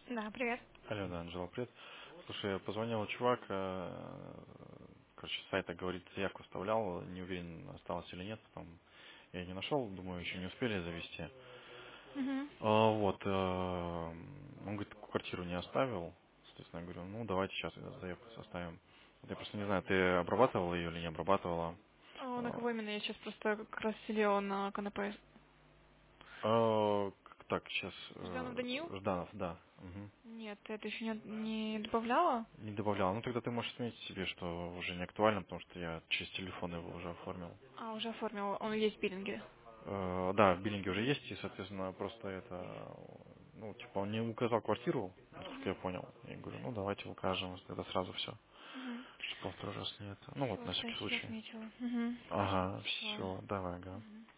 Да, привет. Алло, да, Анжела, привет. Слушай, позвонил чувак, короче, с сайта говорит, заявку оставлял, не уверен, осталось или нет, потом я не нашел, думаю, еще не успели завести. Мгм. Вот, он говорит, квартиру не оставил, соответственно, я говорю, ну, давайте сейчас заявку составим. Вот я просто не знаю, ты обрабатывала ее или не обрабатывала? На кого именно? Я сейчас просто как раз сидела на канапе. Так, сейчас, Жданов Даниил? Жданов, да. Мгм. Нет, ты это еще не добавляла? Не добавлял. Ну, тогда ты можешь отметить себе, что уже не актуально, потому что я через телефон его уже оформил. А, уже оформила. Он есть в биллинге. Да, в биллинге уже есть, и, соответственно, просто это, ну, типа, он не указал квартиру, насколько я Мгм. понял. Я говорю, ну, давайте укажем, это сразу все, Угу. чтобы во второй раз не это. Ну, вот, Все, на я всякий себе случай. отметила. Угу. Ага, Все. все, давай, ага.